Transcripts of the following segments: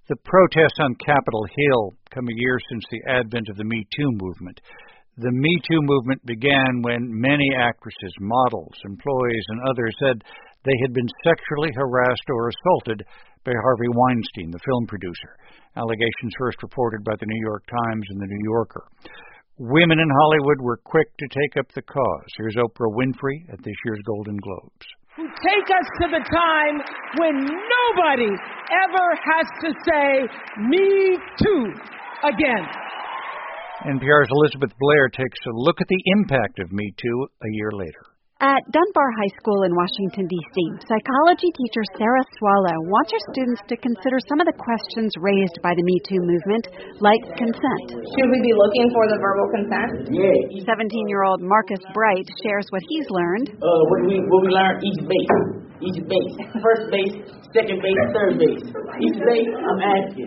The protests on Capitol Hill come a year since the advent of the Me Too movement. The Me Too movement began when many actresses, models, employees, and others said they had been sexually harassed or assaulted by Harvey Weinstein, the film producer. Allegations first reported by the New York Times and the New Yorker. Women in Hollywood were quick to take up the cause. Here's Oprah Winfrey at this year's Golden Globes. Take us to the time when nobody ever has to say, "Me too," again. NPR's Elizabeth Blair takes a look at the impact of Me Too a year later. At Dunbar High School in Washington, D.C., psychology teacher Sarah Swallow wants her students to consider some of the questions raised by the Me Too movement, like consent. Should we be looking for the verbal consent? Yeah. 17-year-old Marcus Bright shares what he's learned. What we learned each base. First base, second base, third base. Each base, I'm asking.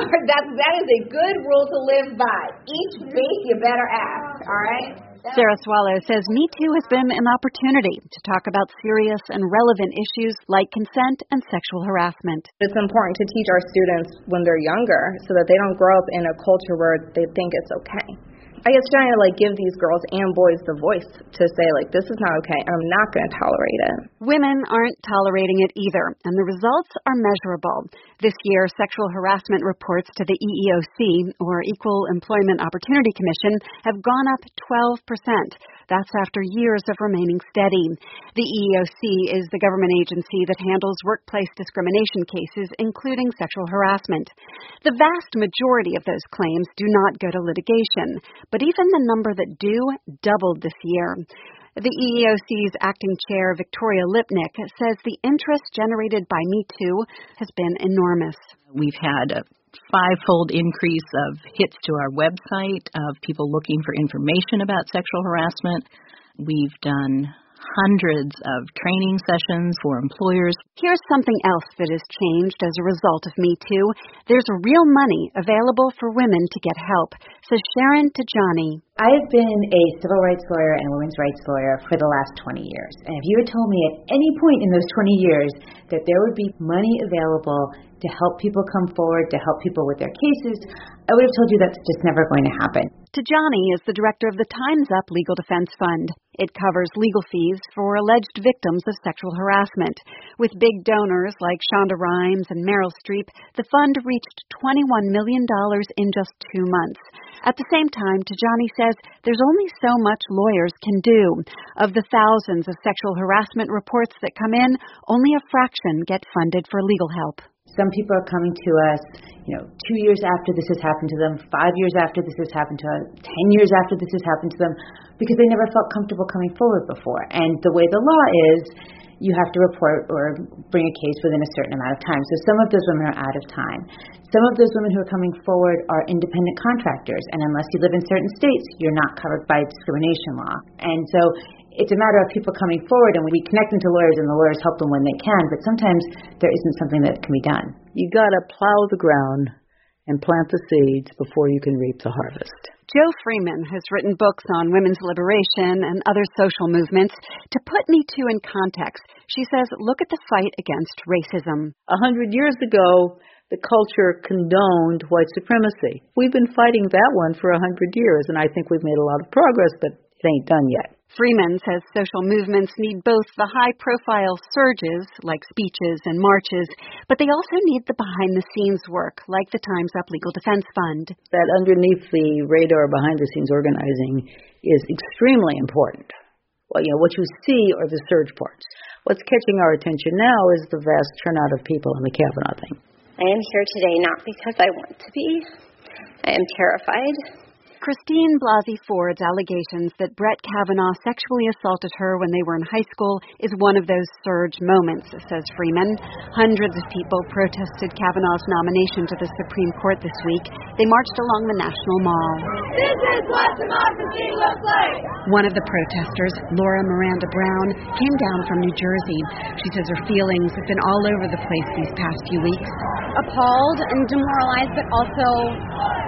That is a good rule to live by. Each base, you better ask, all right? Sarah Swallow says Me Too has been an opportunity to talk about serious and relevant issues like consent and sexual harassment. It's important to teach our students when they're younger so that they don't grow up in a culture where they think it's okay. I guess trying to give these girls and boys the voice to say this is not okay and I'm not going to tolerate it. Women aren't tolerating it either, and the results are measurable. This year, sexual harassment reports to the EEOC, or Equal Employment Opportunity Commission, have gone up 12%. That's after years of remaining steady. The EEOC is the government agency that handles workplace discrimination cases, including sexual harassment. The vast majority of those claims do not go to litigation, but even the number that do doubled this year. The EEOC's acting chair, Victoria Lipnick, says the interest generated by Me Too has been enormous. We've had a five-fold increase of hits to our website of people looking for information about sexual harassment. We've done hundreds of training sessions for employers. Here's something else that has changed as a result of Me Too. There's real money available for women to get help, says Sharon Tajani. I've been a civil rights lawyer and a women's rights lawyer for the last 20 years. And if you had told me at any point in those 20 years that there would be money available to help people come forward, to help people with their cases, I would have told you that's just never going to happen. Tajani is the director of the Time's Up Legal Defense Fund. It covers legal fees for alleged victims of sexual harassment. With big donors like Shonda Rhimes and Meryl Streep, the fund reached $21 million in just 2 months. At the same time, Tajani says there's only so much lawyers can do. Of the thousands of sexual harassment reports that come in, only a fraction get funded for legal help. Some people are coming to us, 2 years after this has happened to them, 5 years after this has happened to them, 10 years after this has happened to them, because they never felt comfortable coming forward before. And the way the law is, you have to report or bring a case within a certain amount of time. So some of those women are out of time. Some of those women who are coming forward are independent contractors, and unless you live in certain states, you're not covered by discrimination law. And so it's a matter of people coming forward, and we connect them to lawyers, and the lawyers help them when they can, but sometimes there isn't something that can be done. You got to plow the ground and plant the seeds before you can reap the harvest. Jo Freeman has written books on women's liberation and other social movements. To put Me Too in context, she says, look at the fight against racism. 100 years ago, the culture condoned white supremacy. We've been fighting that one for 100 years, and I think we've made a lot of progress, but it ain't done yet. Freeman says social movements need both the high-profile surges, like speeches and marches, but they also need the behind-the-scenes work, like the Time's Up Legal Defense Fund. That underneath the radar behind-the-scenes organizing is extremely important. Well, what you see are the surge parts. What's catching our attention now is the vast turnout of people on the Kavanaugh thing. I am here today not because I want to be. I am terrified. Christine Blasey Ford's allegations that Brett Kavanaugh sexually assaulted her when they were in high school is one of those surge moments, says Freeman. Hundreds of people protested Kavanaugh's nomination to the Supreme Court this week. They marched along the National Mall. This is what democracy looks like! One of the protesters, Laura Miranda Brown, came down from New Jersey. She says her feelings have been all over the place these past few weeks. Appalled and demoralized, but also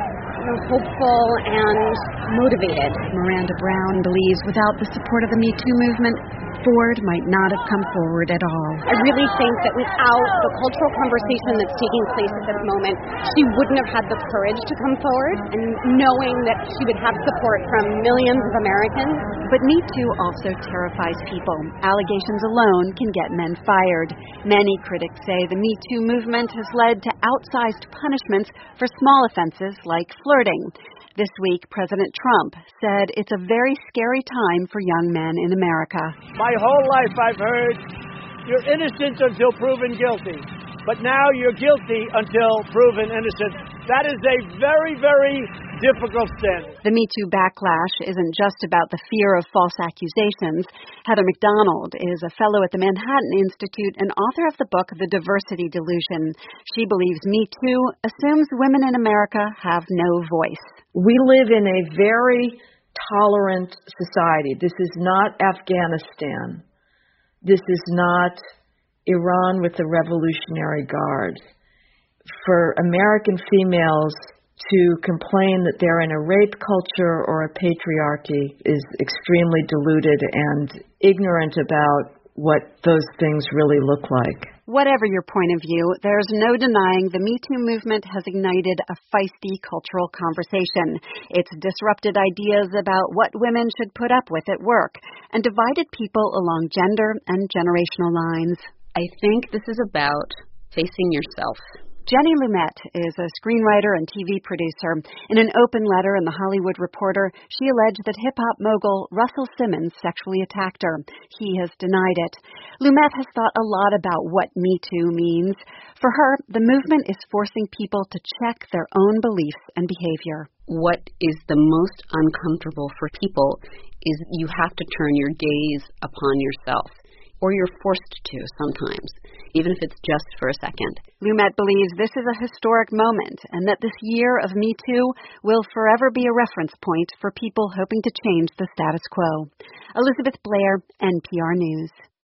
hopeful and motivated. Miranda Brown believes without the support of the Me Too movement, Ford might not have come forward at all. I really think that without the cultural conversation that's taking place at this moment, she wouldn't have had the courage to come forward, and knowing that she would have support from millions of Americans. But Me Too also terrifies people. Allegations alone can get men fired. Many critics say the Me Too movement has led to outsized punishments for small offenses like flirting. This week, President Trump said it's a very scary time for young men in America. My whole life I've heard, you're innocent until proven guilty. But now you're guilty until proven innocent. That is a very, very difficult standard. The Me Too backlash isn't just about the fear of false accusations. Heather McDonald is a fellow at the Manhattan Institute and author of the book The Diversity Delusion. She believes Me Too assumes women in America have no voice. We live in a very tolerant society. This is not Afghanistan. This is not Iran with the Revolutionary Guard. For American females to complain that they're in a rape culture or a patriarchy is extremely deluded and ignorant about what those things really look like. Whatever your point of view, there's no denying the Me Too movement has ignited a feisty cultural conversation. It's disrupted ideas about what women should put up with at work and divided people along gender and generational lines. I think this is about facing yourself. Jenny Lumet is a screenwriter and TV producer. In an open letter in The Hollywood Reporter, she alleged that hip-hop mogul Russell Simmons sexually attacked her. He has denied it. Lumet has thought a lot about what Me Too means. For her, the movement is forcing people to check their own beliefs and behavior. What is the most uncomfortable for people is you have to turn your gaze upon yourself. Or you're forced to sometimes, even if it's just for a second. Lumet believes this is a historic moment and that this year of Me Too will forever be a reference point for people hoping to change the status quo. Elizabeth Blair, NPR News.